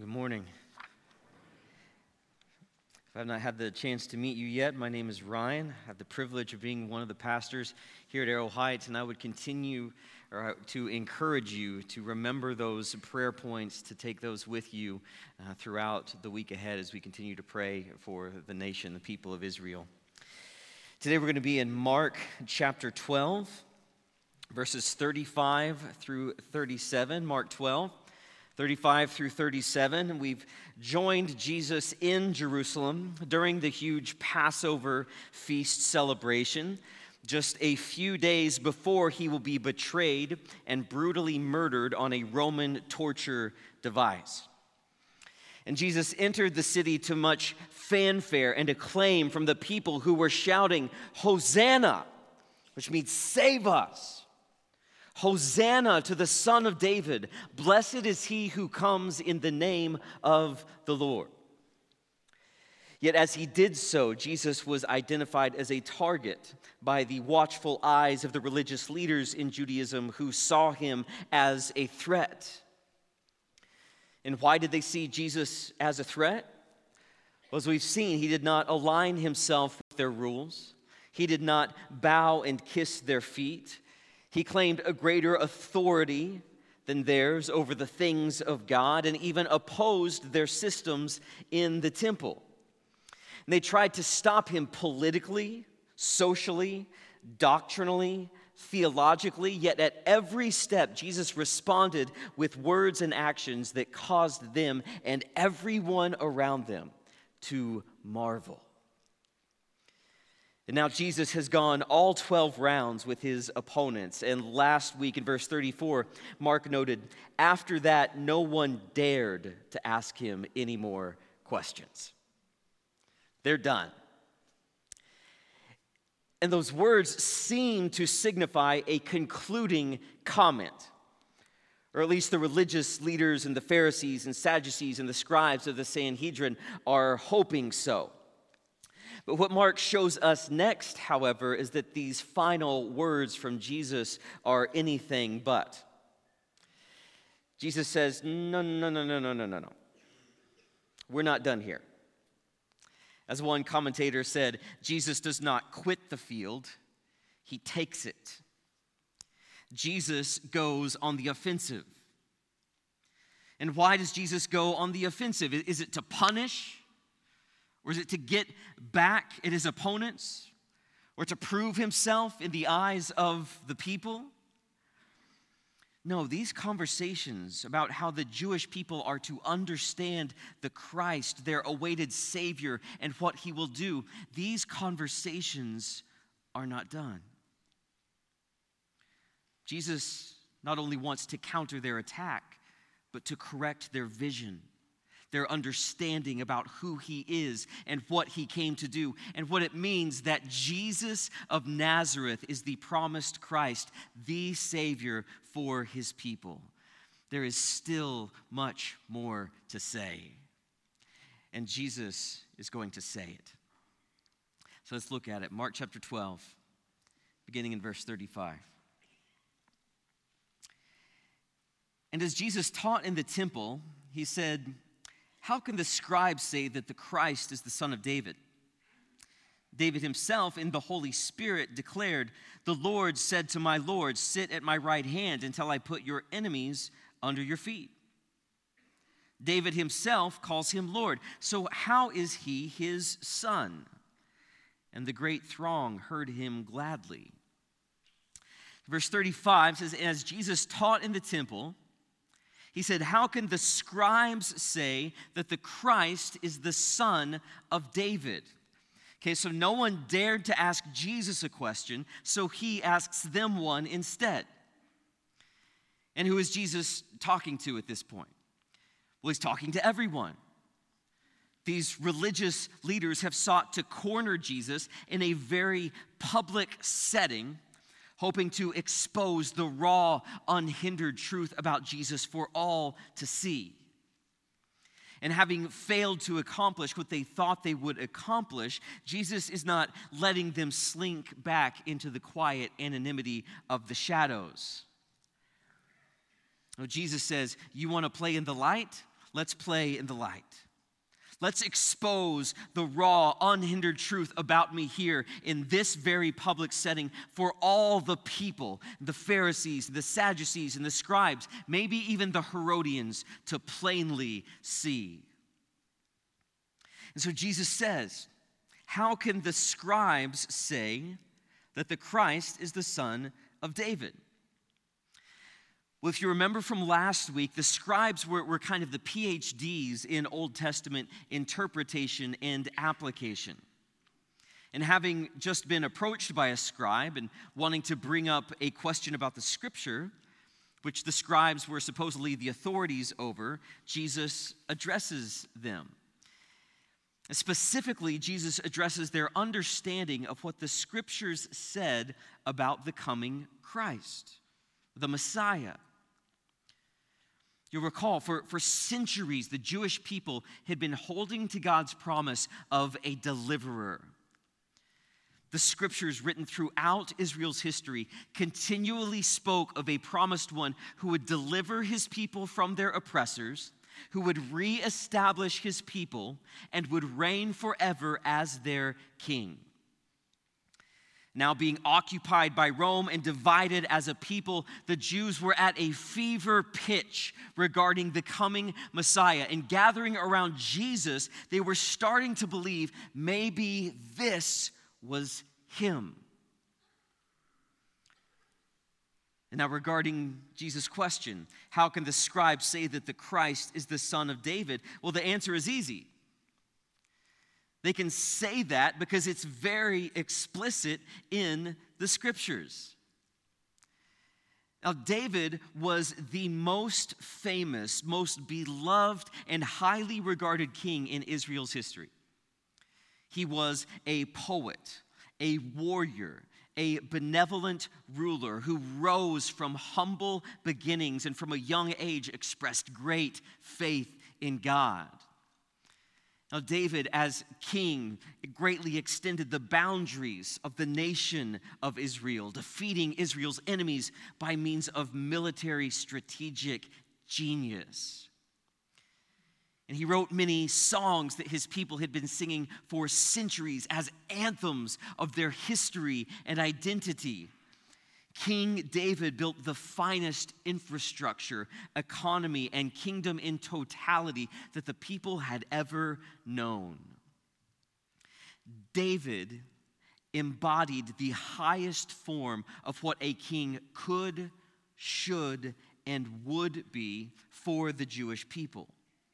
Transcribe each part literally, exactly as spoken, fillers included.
Good morning. If I've not had the chance to meet you yet, my name is Ryan. I have the privilege of being one of the pastors here at Arrow Heights, and I would continue or, to encourage you to remember those prayer points, to take those with you uh, throughout the week ahead as we continue to pray for the nation, the people of Israel. Today we're going to be in Mark chapter twelve, verses thirty-five through thirty-seven. Mark twelve. thirty-five through thirty-seven, we've joined Jesus in Jerusalem during the huge Passover feast celebration, just a few days before he will be betrayed and brutally murdered on a Roman torture device. And Jesus entered the city to much fanfare and acclaim from the people who were shouting, "Hosanna," which means "save us." Hosanna to the Son of David. Blessed is he who comes in the name of the Lord. Yet as he did so, Jesus was identified as a target by the watchful eyes of the religious leaders in Judaism who saw him as a threat. And why did they see Jesus as a threat? Well, as we've seen, he did not align himself with their rules. He did not bow and kiss their feet. He claimed a greater authority than theirs over the things of God and even opposed their systems in the temple. And they tried to stop him politically, socially, doctrinally, theologically, yet at every step, Jesus responded with words and actions that caused them and everyone around them to marvel. And now Jesus has gone all twelve rounds with his opponents. And last week in verse thirty-four, Mark noted, after that, no one dared to ask him any more questions. They're done. And those words seem to signify a concluding comment. Or at least the religious leaders and the Pharisees and Sadducees and the scribes of the Sanhedrin are hoping so. But what Mark shows us next, however, is that these final words from Jesus are anything but. Jesus says, no, no, no, no, no, no, no, no. We're not done here. As one commentator said, Jesus does not quit the field, he takes it. Jesus goes on the offensive. And why does Jesus go on the offensive? Is it to punish? Or is it to get back at his opponents? Or to prove himself in the eyes of the people? No, these conversations about how the Jewish people are to understand the Christ, their awaited Savior, and what he will do, these conversations are not done. Jesus not only wants to counter their attack, but to correct their vision, their understanding about who he is and what he came to do, and what it means that Jesus of Nazareth is the promised Christ, the Savior for his people. There is still much more to say, and Jesus is going to say it. So let's look at it. Mark chapter twelve, beginning in verse thirty-five. And as Jesus taught in the temple, he said, "How can the scribes say that the Christ is the son of David? David himself in the Holy Spirit declared, 'The Lord said to my Lord, sit at my right hand until I put your enemies under your feet.' David himself calls him Lord. So how is he his son?" And the great throng heard him gladly. Verse thirty-five says, "As Jesus taught in the temple, he said, 'How can the scribes say that the Christ is the son of David?'" Okay, so no one dared to ask Jesus a question, so he asks them one instead. And who is Jesus talking to at this point? Well, he's talking to everyone. These religious leaders have sought to corner Jesus in a very public setting, hoping to expose the raw, unhindered truth about Jesus for all to see. And having failed to accomplish what they thought they would accomplish, Jesus is not letting them slink back into the quiet anonymity of the shadows. No, Jesus says, "You want to play in the light? let's play in the light. Let's expose the raw, unhindered truth about me here in this very public setting for all the people, the Pharisees, the Sadducees, and the scribes, maybe even the Herodians, to plainly see. And so Jesus says, how can the scribes say that the Christ is the son of David? Well, if you remember from last week, the scribes were, were kind of the P H Ds in Old Testament interpretation and application. And having just been approached by a scribe and wanting to bring up a question about the scripture, which the scribes were supposedly the authorities over, Jesus addresses them. Specifically, Jesus addresses their understanding of what the scriptures said about the coming Christ, the Messiah. You'll recall, for, for centuries, the Jewish people had been holding to God's promise of a deliverer. The scriptures written throughout Israel's history continually spoke of a promised one who would deliver his people from their oppressors, who would reestablish his people, and would reign forever as their king. Now being occupied by Rome and divided as a people, the Jews were at a fever pitch regarding the coming Messiah. And gathering around Jesus, they were starting to believe maybe this was him. And now regarding Jesus' question, how can the scribes say that the Christ is the son of David? Well, the answer is easy. They can say that because it's very explicit in the scriptures. Now, David was the most famous, most beloved, and highly regarded king in Israel's history. He was a poet, a warrior, a benevolent ruler who rose from humble beginnings and from a young age expressed great faith in God. Now, David, as king, greatly extended the boundaries of the nation of Israel, defeating Israel's enemies by means of military strategic genius. And he wrote many songs that his people had been singing for centuries as anthems of their history and identity. King David built the finest infrastructure, economy, and kingdom in totality that the people had ever known. David embodied the highest form of what a king could, should, and would be for the Jewish people.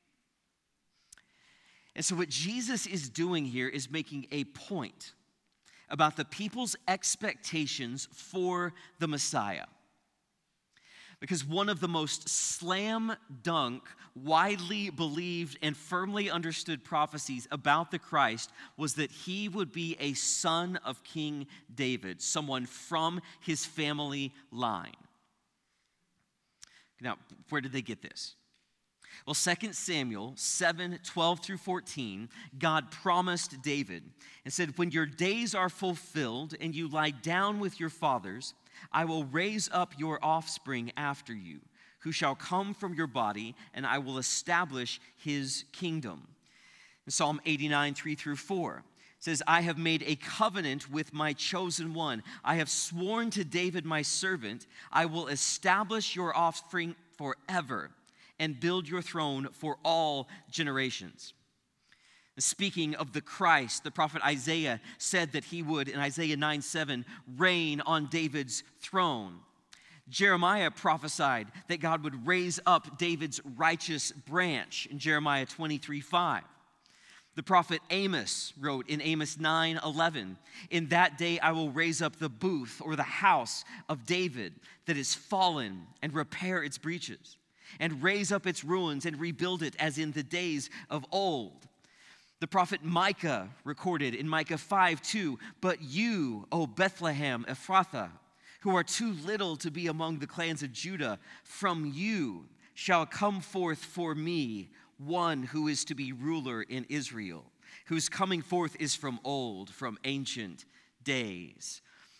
And so what Jesus is doing here is making a point about the people's expectations for the Messiah. Because one of the most slam dunk, widely believed, and firmly understood prophecies about the Christ was that he would be a son of King David, someone from his family line. Now, where did they get this? Well, Second Samuel seven, twelve through fourteen, God promised David and said, when your days are fulfilled and you lie down with your fathers, I will raise up your offspring after you, who shall come from your body, and I will establish his kingdom. In Psalm eighty-nine, three through four, it says, I have made a covenant with my chosen one. I have sworn to David my servant, I will establish your offspring forever and build your throne for all generations. Speaking of the Christ, the prophet Isaiah said that he would, in Isaiah nine seven, reign on David's throne. Jeremiah prophesied that God would raise up David's righteous branch in Jeremiah twenty-three five. The prophet Amos wrote in Amos nine eleven, in that day I will raise up the booth or the house of David that is fallen and repair its breaches, and raise up its ruins and rebuild it as in the days of old. The prophet Micah recorded in Micah five two, but you, O Bethlehem Ephrathah, who are too little to be among the clans of Judah, from you shall come forth for me one who is to be ruler in Israel, whose coming forth is from old, from ancient days.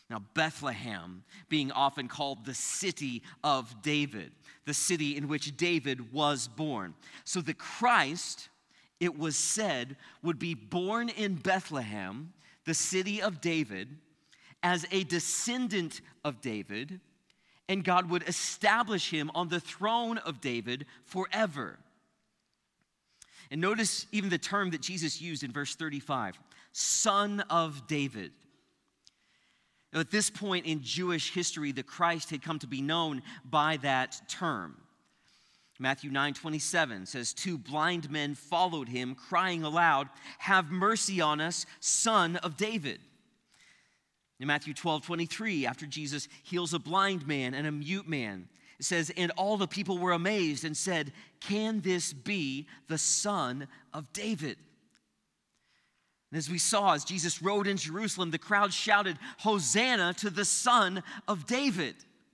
Now, Bethlehem being often called the city of David, the city in which David was born. So the Christ, it was said, would be born in Bethlehem, the city of David, as a descendant of David, and God would establish him on the throne of David forever. And notice even the term that Jesus used in verse thirty-five, Son of David. Now, at this point in Jewish history, the Christ had come to be known by that term. Matthew nine twenty-seven says, two blind men followed him, crying aloud, "Have mercy on us, Son of David." In Matthew twelve twenty-three, after Jesus heals a blind man and a mute man, it says, "And all the people were amazed and said, 'Can this be the Son of David?'" And as we saw, as Jesus rode in Jerusalem, the crowd shouted, "Hosanna to the Son of David."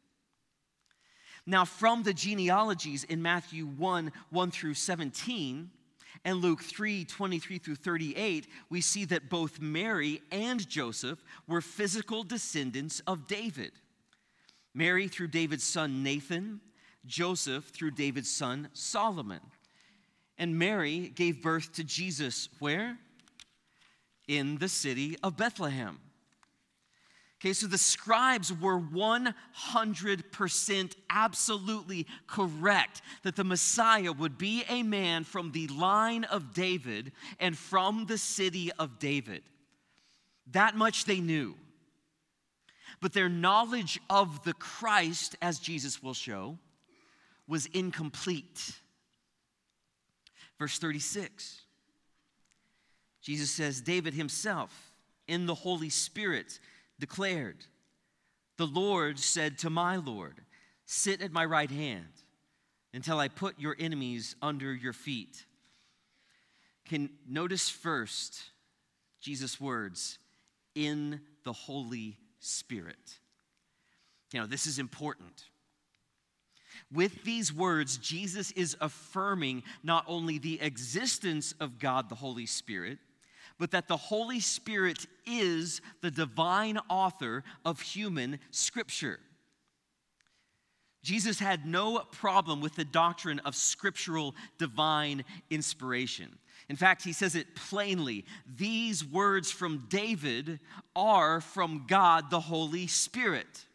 Now, from the genealogies in Matthew one, one through seventeen, and Luke three, twenty-three through thirty-eight, we see that both Mary and Joseph were physical descendants of David. Mary through David's son Nathan, Joseph through David's son Solomon. And Mary gave birth to Jesus where? In the city of Bethlehem. Okay, so the scribes were one hundred percent absolutely correct that the Messiah would be a man from the line of David and from the city of David. That much they knew. But their knowledge of the Christ, as Jesus will show, was incomplete. Verse thirty-six. Jesus says, David himself, in the Holy Spirit, declared, "The Lord said to my Lord, 'Sit at my right hand until I put your enemies under your feet.'" Can notice first Jesus' words, "in the Holy Spirit." You know, this is important. With these words, Jesus is affirming not only the existence of God, the Holy Spirit, but that the Holy Spirit is the divine author of human scripture. Jesus had no problem with the doctrine of scriptural divine inspiration. In fact, he says it plainly. These words from David are from God, the Holy Spirit.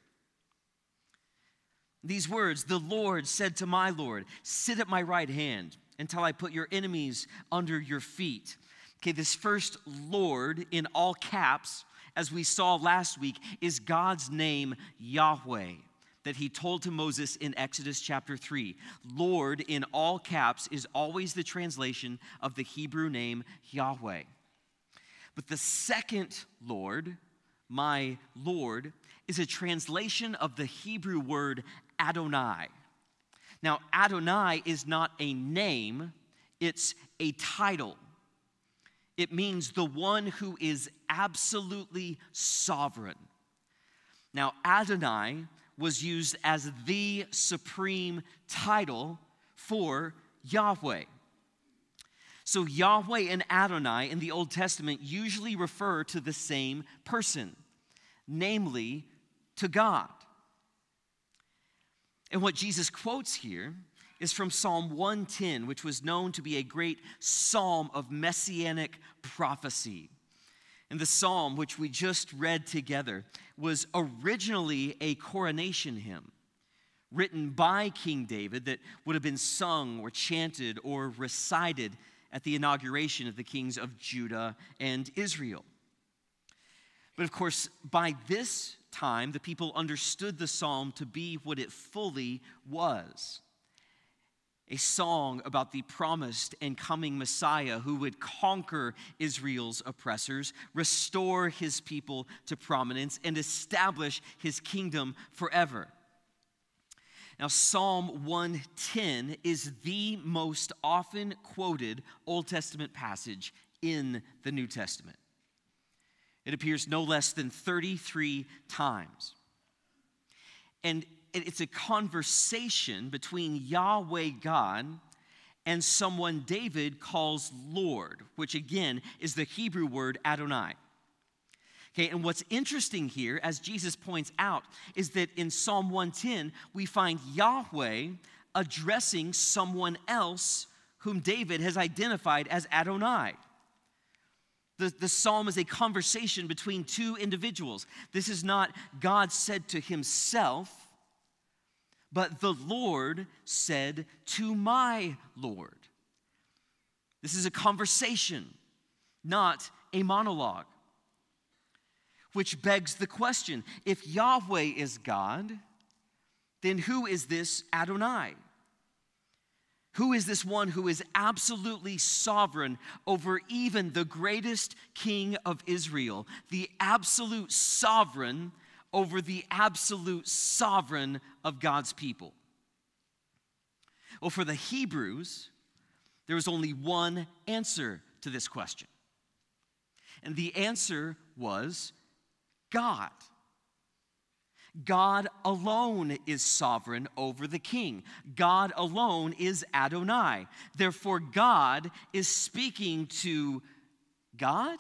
These words, "The Lord said to my Lord, 'Sit at my right hand until I put your enemies under your feet.'" Okay, this first Lord in all caps, as we saw last week, is God's name, Yahweh, that he told to Moses in Exodus chapter three. Lord in all caps is always the translation of the Hebrew name Yahweh. But the second Lord, my Lord, is a translation of the Hebrew word Adonai. Now, Adonai is not a name, it's a title. It means the one who is absolutely sovereign. Now, Adonai was used as the supreme title for Yahweh. So Yahweh and Adonai in the Old Testament usually refer to the same person, namely to God. And what Jesus quotes here is from Psalm one ten, which was known to be a great psalm of messianic prophecy. And the psalm, which we just read together, was originally a coronation hymn written by King David that would have been sung or chanted or recited at the inauguration of the kings of Judah and Israel. But of course, by this time, the people understood the psalm to be what it fully was. A song about the promised and coming Messiah who would conquer Israel's oppressors, restore his people to prominence, and establish his kingdom forever. Now, Psalm one ten is the most often quoted Old Testament passage in the New Testament. It appears no less than thirty-three times. And it's a conversation between Yahweh God and someone David calls Lord, which again is the Hebrew word Adonai. Okay, and what's interesting here, as Jesus points out, is that in Psalm one ten, we find Yahweh addressing someone else whom David has identified as Adonai. The, the psalm is a conversation between two individuals. This is not God said to himself, but the Lord said to my Lord. This is a conversation, not a monologue. Which begs the question, if Yahweh is God, then who is this Adonai? Who is this one who is absolutely sovereign over even the greatest king of Israel, the absolute sovereign over the absolute sovereign of God's people? Well, for the Hebrews, there was only one answer to this question. And the answer was God. God alone is sovereign over the king. God alone is Adonai. Therefore, God is speaking to God.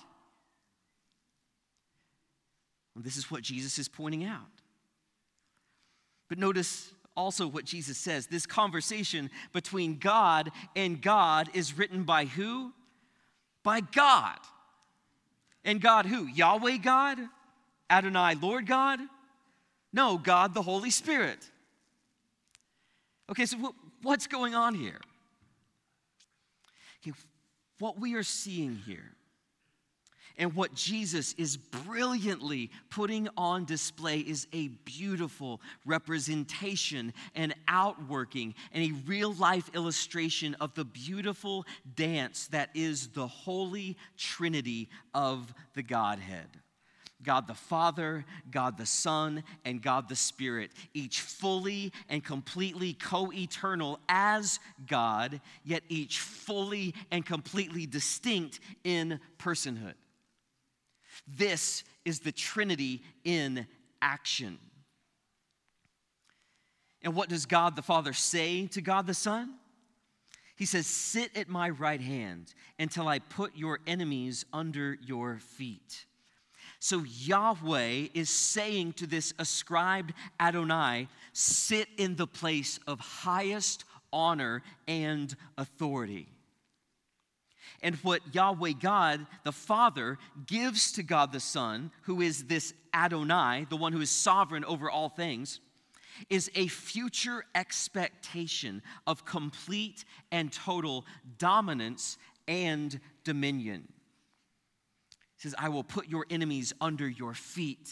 And this is what Jesus is pointing out. But notice also what Jesus says. This conversation between God and God is written by who? By God. And God who? Yahweh God? Adonai, Lord God? No, God, the Holy Spirit. Okay, so what's going on here? Okay, what we are seeing here and what Jesus is brilliantly putting on display is a beautiful representation and outworking and a real-life illustration of the beautiful dance that is the Holy Trinity of the Godhead. God the Father, God the Son, and God the Spirit, each fully and completely co-eternal as God, yet each fully and completely distinct in personhood. This is the Trinity in action. And what does God the Father say to God the Son? He says, "Sit at my right hand until I put your enemies under your feet." So Yahweh is saying to this ascribed Adonai, sit in the place of highest honor and authority. And what Yahweh God, the Father, gives to God the Son, who is this Adonai, the one who is sovereign over all things, is a future expectation of complete and total dominance and dominion. He says, I will put your enemies under your feet.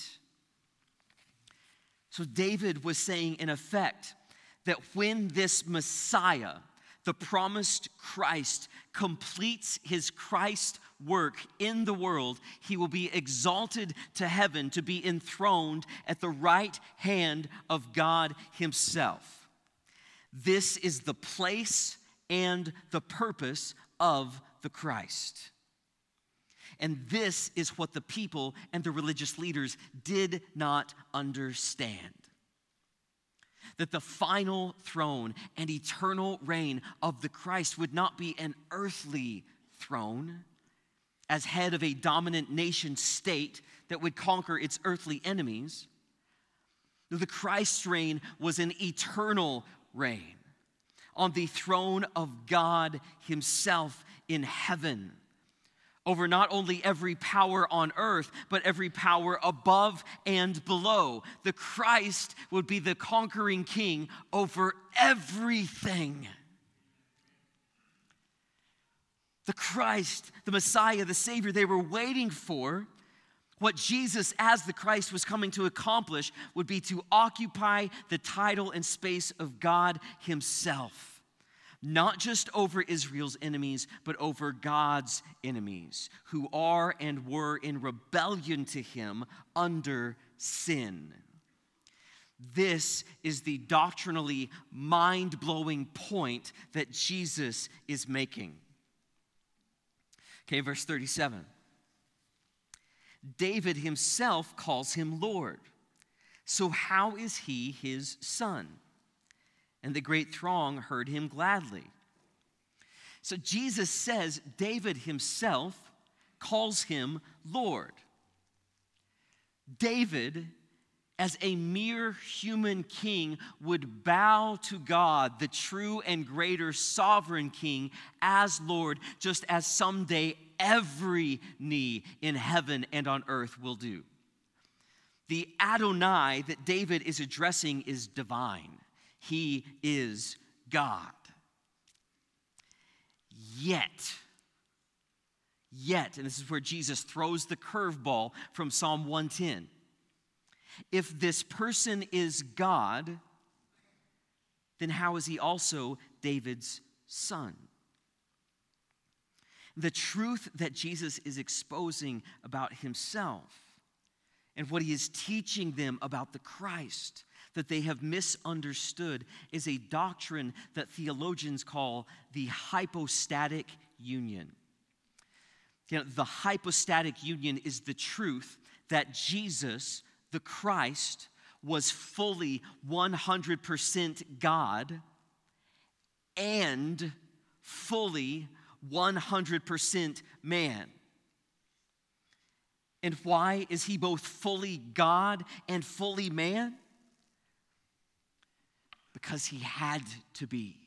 So David was saying, in effect, that when this Messiah, the promised Christ, completes his Christ work in the world, he will be exalted to heaven to be enthroned at the right hand of God himself. This is the place and the purpose of the Christ. And this is what the people and the religious leaders did not understand. That the final throne and eternal reign of the Christ would not be an earthly throne as head of a dominant nation state that would conquer its earthly enemies. No, the Christ's reign was an eternal reign on the throne of God himself in heaven, over not only every power on earth, but every power above and below. The Christ would be the conquering king over everything. The Christ, the Messiah, the Savior they were waiting for, what Jesus as the Christ was coming to accomplish, would be to occupy the title and space of God himself. Not just over Israel's enemies, but over God's enemies, who are and were in rebellion to him under sin. This is the doctrinally mind-blowing point that Jesus is making. Okay, verse thirty-seven. David himself calls him Lord. So how is he his son? And the great throng heard him gladly. So Jesus says David himself calls him Lord. David, as a mere human king, would bow to God, the true and greater sovereign king, as Lord, just as someday every knee in heaven and on earth will do. The Adonai that David is addressing is divine. He is God. Yet, yet, and this is where Jesus throws the curveball from Psalm one ten. If this person is God, then how is he also David's son? The truth that Jesus is exposing about himself and what he is teaching them about the Christ that they have misunderstood is a doctrine that theologians call the hypostatic union. You know, the hypostatic union is the truth that Jesus, the Christ, was fully one hundred percent God and fully one hundred percent man. And why is he both fully God and fully man? Because he had to be.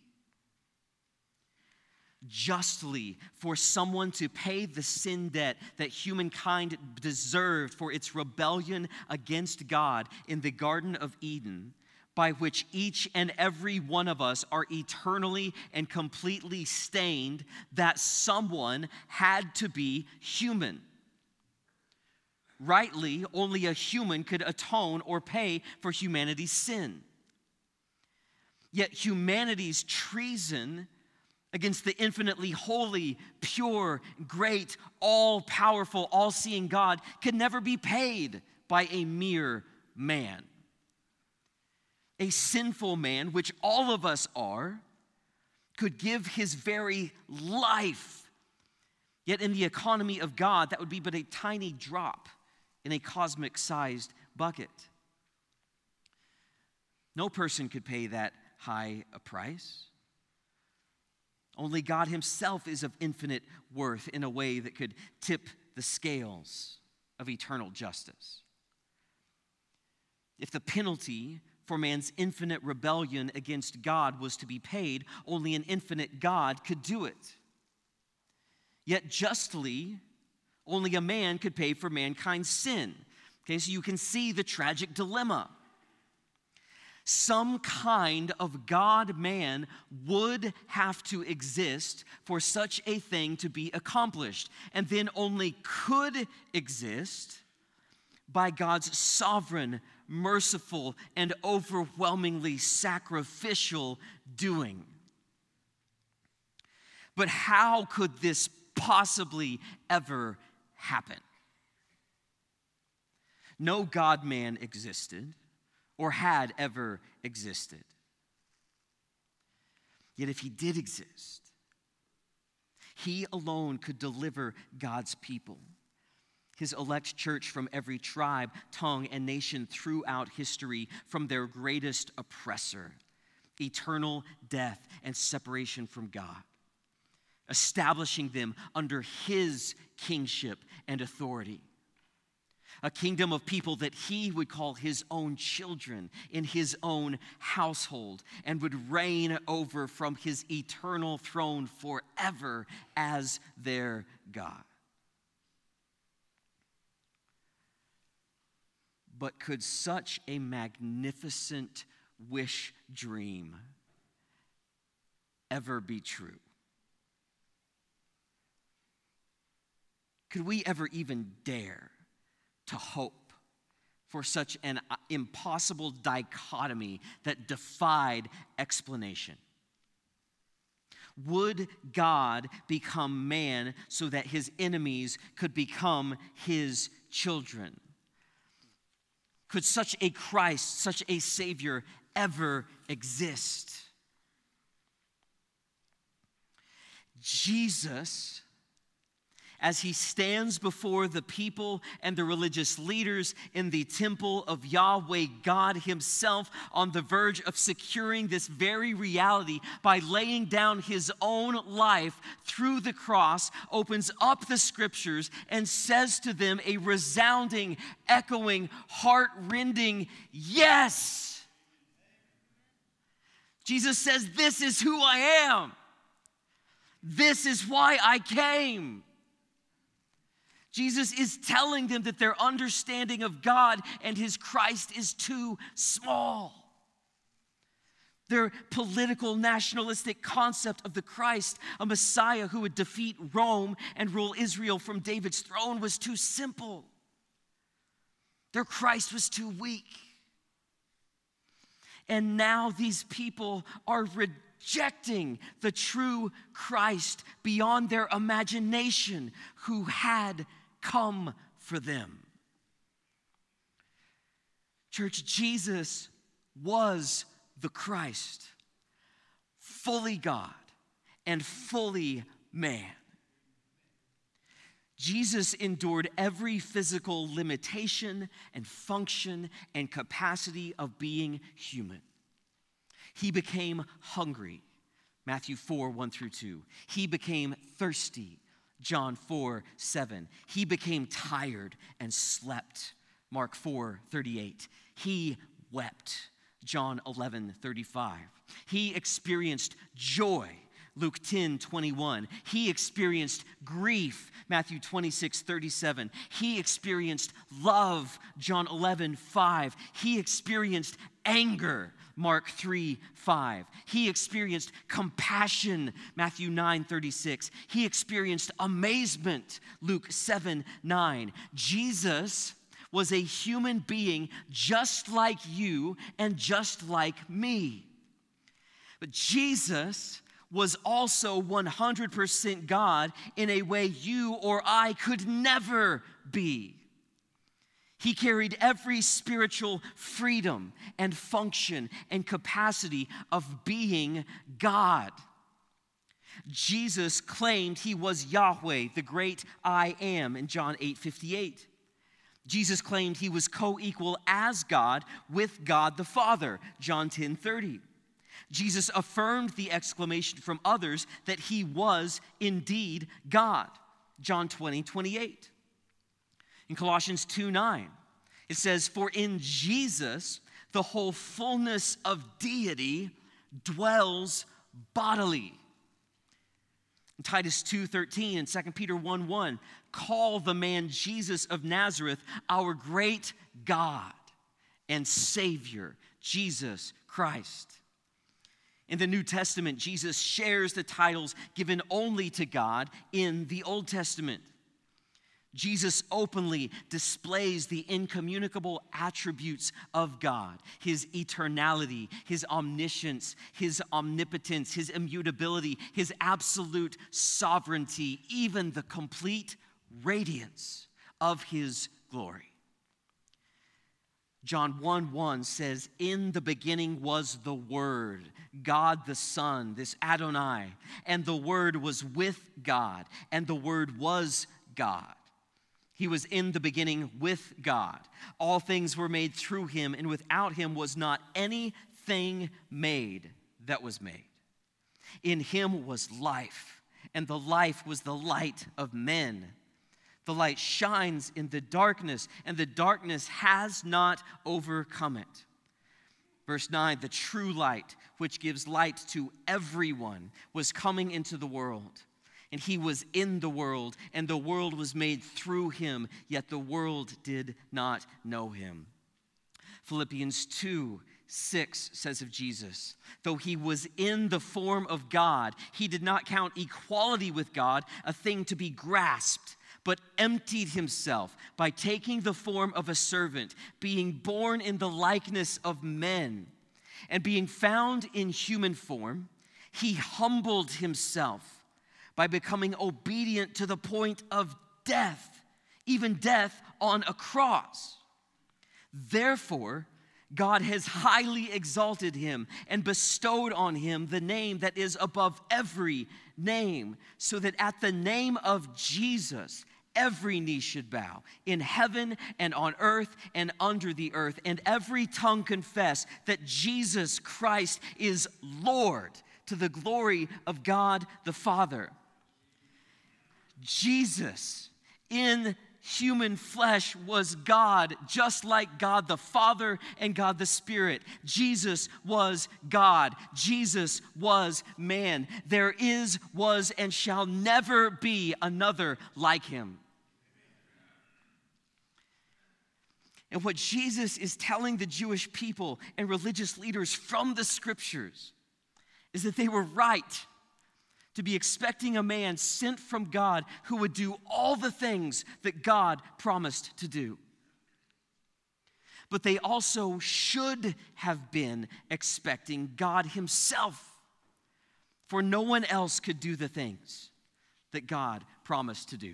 Justly, for someone to pay the sin debt that humankind deserved for its rebellion against God in the Garden of Eden, by which each and every one of us are eternally and completely stained, that someone had to be human. Rightly, only a human could atone or pay for humanity's sin. Yet humanity's treason against the infinitely holy, pure, great, all-powerful, all-seeing God could never be paid by a mere man. A sinful man, which all of us are, could give his very life. Yet in the economy of God, that would be but a tiny drop in a cosmic-sized bucket. No person could pay that high a price. Only God himself is of infinite worth in a way that could tip the scales of eternal justice. If the penalty for man's infinite rebellion against God was to be paid, only an infinite God could do it. Yet justly, only a man could pay for mankind's sin. Okay, so you can see the tragic dilemma. Some kind of God-man would have to exist for such a thing to be accomplished, and then only could exist by God's sovereign, merciful, and overwhelmingly sacrificial doing. But how could this possibly ever happen? No God-man existed or had ever existed. Yet if he did exist, he alone could deliver God's people, his elect church, from every tribe, tongue, and nation throughout history, from their greatest oppressor, eternal death and separation from God, establishing them under his kingship and authority. A kingdom of people that he would call his own children in his own household and would reign over from his eternal throne forever as their God. But could such a magnificent wish dream ever be true? Could we ever even dare to hope for such an impossible dichotomy that defied explanation? Would God become man so that his enemies could become his children? Could such a Christ, such a Savior ever exist? Jesus, as he stands before the people and the religious leaders in the temple of Yahweh God himself, on the verge of securing this very reality by laying down his own life through the cross, opens up the scriptures and says to them a resounding, echoing, heart-rending yes. Jesus says, "This is who I am. This is why I came." Jesus is telling them that their understanding of God and his Christ is too small. Their political, nationalistic concept of the Christ, a Messiah who would defeat Rome and rule Israel from David's throne, was too simple. Their Christ was too weak. And now these people are rejecting the true Christ beyond their imagination, who had come for them. Church, Jesus was the Christ, fully God and fully man. Jesus endured every physical limitation and function and capacity of being human. He became hungry, Matthew four, one through two. He became thirsty, John four, seven. He became tired and slept, Mark four, thirty-eight. He wept, John eleven, thirty-five. He experienced joy, Luke ten, twenty-one. He experienced grief, Matthew twenty-six, thirty-seven. He experienced love, John eleven, five. He experienced anger, Mark three, five. He experienced compassion, Matthew nine, thirty-six. He experienced amazement, Luke seven, nine. Jesus was a human being just like you and just like me. But Jesus was also one hundred percent God in a way you or I could never be. He carried every spiritual freedom and function and capacity of being God. Jesus claimed he was Yahweh, the great I am, in John eight, fifty-eight. Jesus claimed he was co-equal as God with God the Father, John ten, thirty. Jesus affirmed the exclamation from others that he was indeed God, John twenty, twenty-eight. In Colossians two, nine, it says, "For in Jesus the whole fullness of deity dwells bodily." In Titus two, thirteen and Second Peter one, one, "Call the man Jesus of Nazareth our great God and Savior, Jesus Christ." In the New Testament, Jesus shares the titles given only to God in the Old Testament. Jesus openly displays the incommunicable attributes of God, his eternality, his omniscience, his omnipotence, his immutability, his absolute sovereignty, even the complete radiance of his glory. John one, one says, "In the beginning was the Word, God the Son," this Adonai, "and the Word was with God, and the Word was God. He was in the beginning with God. All things were made through him, and without him was not anything made that was made. In him was life, and the life was the light of men. The light shines in the darkness, and the darkness has not overcome it." Verse nine, "The true light, which gives light to everyone, was coming into the world. And he was in the world, and the world was made through him, yet the world did not know him." Philippians two, six says of Jesus, "Though he was in the form of God, he did not count equality with God a thing to be grasped, but emptied himself by taking the form of a servant, being born in the likeness of men. And being found in human form, he humbled himself by becoming obedient to the point of death, even death on a cross. Therefore, God has highly exalted him and bestowed on him the name that is above every name, so that at the name of Jesus, every knee should bow in heaven and on earth and under the earth, and every tongue confess that Jesus Christ is Lord, to the glory of God the Father. Jesus in human flesh was God, just like God the Father and God the Spirit. Jesus was God. Jesus was man. There is, was, and shall never be another like him. And what Jesus is telling the Jewish people and religious leaders from the scriptures is that they were right to be expecting a man sent from God who would do all the things that God promised to do. But they also should have been expecting God himself, for no one else could do the things that God promised to do.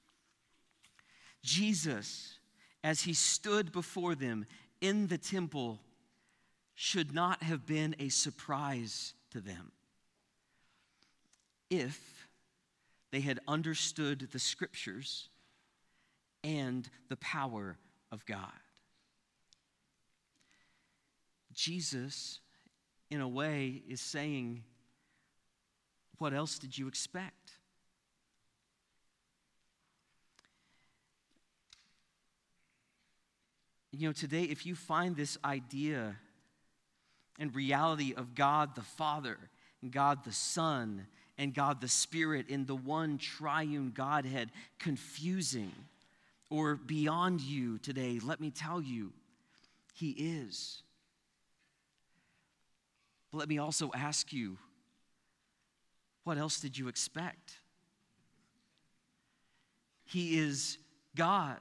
Jesus, as he stood before them in the temple, should not have been a surprise to them if they had understood the scriptures and the power of God. Jesus, in a way, is saying, what else did you expect? You know, today, if you find this idea and reality of God the Father and God the Son and God the Spirit in the one triune Godhead confusing or beyond you today, let me tell you, he is. But let me also ask you, what else did you expect? He is God.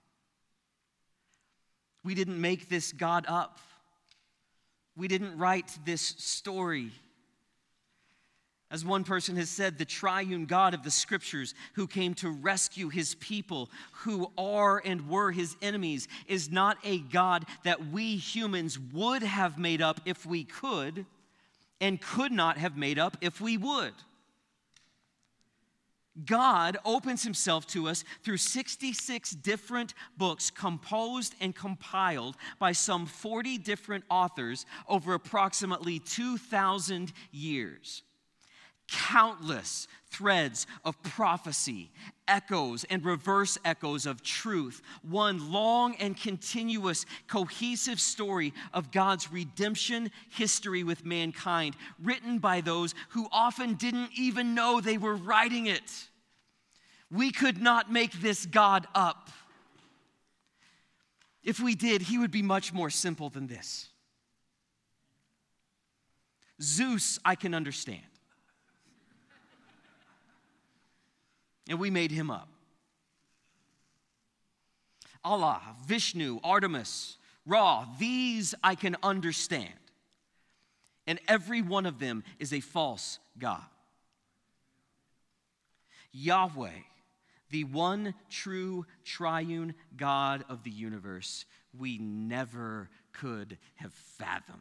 We didn't make this God up. We didn't write this story. As one person has said, the triune God of the scriptures, who came to rescue his people who are and were his enemies, is not a God that we humans would have made up if we could, and could not have made up if we would. God opens himself to us through sixty-six different books composed and compiled by some forty different authors over approximately two thousand years. Countless threads of prophecy, echoes and reverse echoes of truth, one long and continuous cohesive story of God's redemption history with mankind, written by those who often didn't even know they were writing it. We could not make this God up. If we did, he would be much more simple than this. Zeus, I can understand. And we made him up. Allah, Vishnu, Artemis, Ra, these I can understand. And every one of them is a false god. Yahweh, the one true triune God of the universe, we never could have fathomed.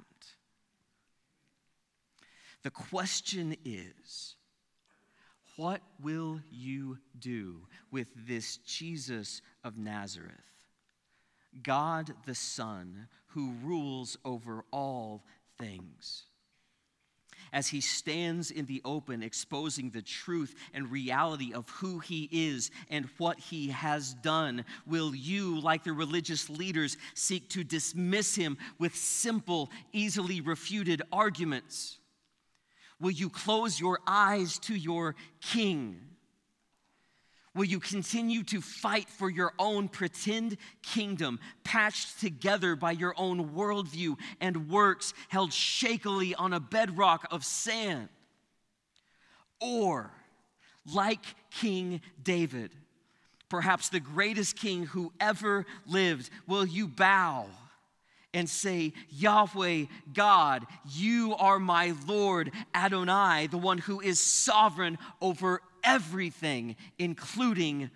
The question is, what will you do with this Jesus of Nazareth, God the Son, who rules over all things? As he stands in the open, exposing the truth and reality of who he is and what he has done, will you, like the religious leaders, seek to dismiss him with simple, easily refuted arguments? Will you close your eyes to your king? Will you continue to fight for your own pretend kingdom, patched together by your own worldview and works held shakily on a bedrock of sand? Or, like King David, perhaps the greatest king who ever lived, will you bow and say, Yahweh God, you are my Lord Adonai, the one who is sovereign over everything, including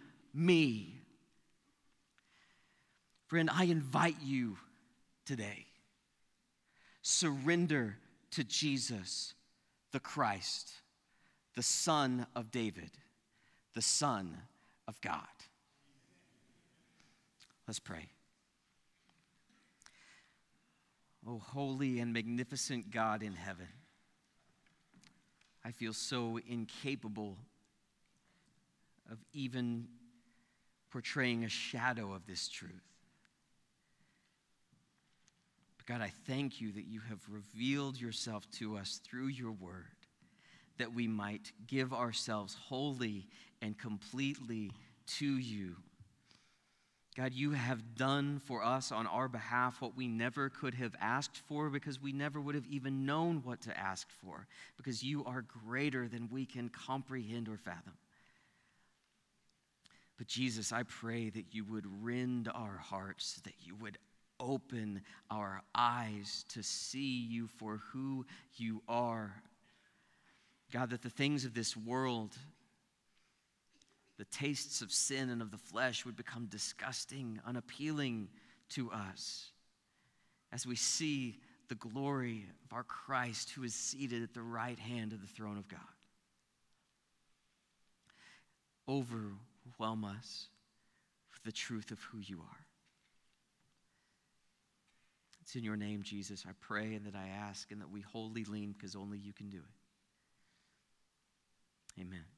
me? Friend, I invite you today surrender to Jesus, the Christ, the Son of David, the Son of God. Let's pray. Oh, holy and magnificent God in heaven, I feel so incapable of even portraying a shadow of this truth. But God, I thank you that you have revealed yourself to us through your word, that we might give ourselves wholly and completely to you. God, you have done for us on our behalf what we never could have asked for, because we never would have even known what to ask for, because you are greater than we can comprehend or fathom. But Jesus, I pray that you would rend our hearts, that you would open our eyes to see you for who you are. God, that the things of this world, the tastes of sin and of the flesh, would become disgusting, unappealing to us as we see the glory of our Christ who is seated at the right hand of the throne of God. Overwhelm us with the truth of who you are. It's in your name, Jesus, I pray and that I ask, and that we wholly lean, because only you can do it. Amen.